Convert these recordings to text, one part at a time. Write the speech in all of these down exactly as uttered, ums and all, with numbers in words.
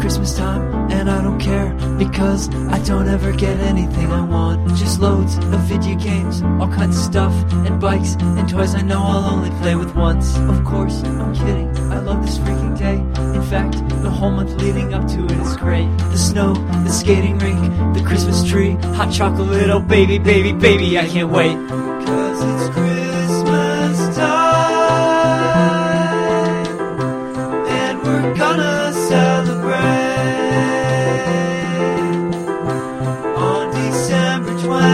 Christmas time and I don't care, because I don't ever get anything I want. Just loads of video games, all kinds of stuff, and bikes and toys I know I'll only play with once. Of course, I'm kidding, I love this freaking day. In fact, the whole month leading up to it is great. The snow, the skating rink, the Christmas tree, hot chocolate, oh baby, baby, baby, I can't wait. Cause it's Christmas time, and we're gonna celebrate on December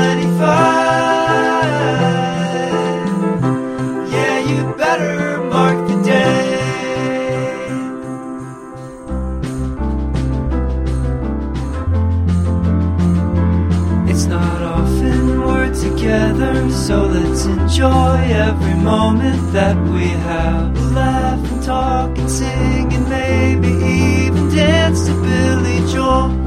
twenty-fifth. Yeah, you better mark the day. It's not often we're together, so let's enjoy every moment that we have. We'll laugh and talk and sing and maybe even dance to Billy Joel.